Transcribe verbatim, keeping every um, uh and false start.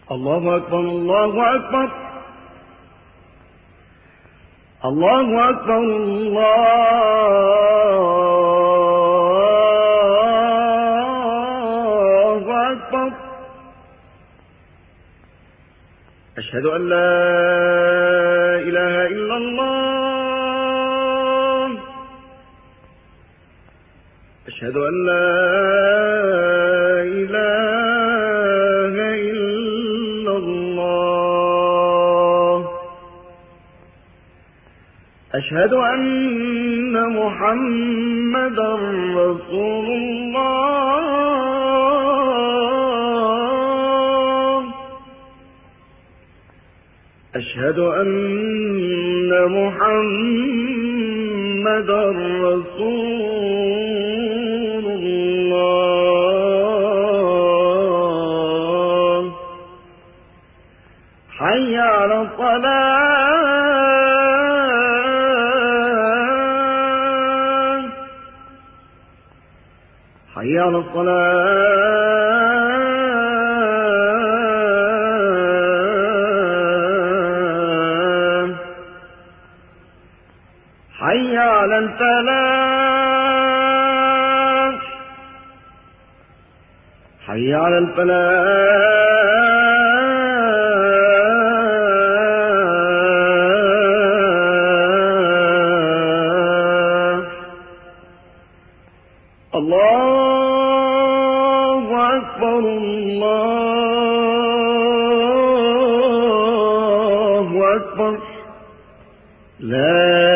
الله أكبر الله أكبر الله أكبر الله أكبر. أشهد أن لا إله إلا الله. أشهد أن لا إله إلا الله. أشهد أن محمدا رسول الله. أشهد أن محمدا رسول الله. حي على الصلاة. حي على الصلاة. حي على الفلاح. حي على الفلاح. الله أكبر الله أكبر. لا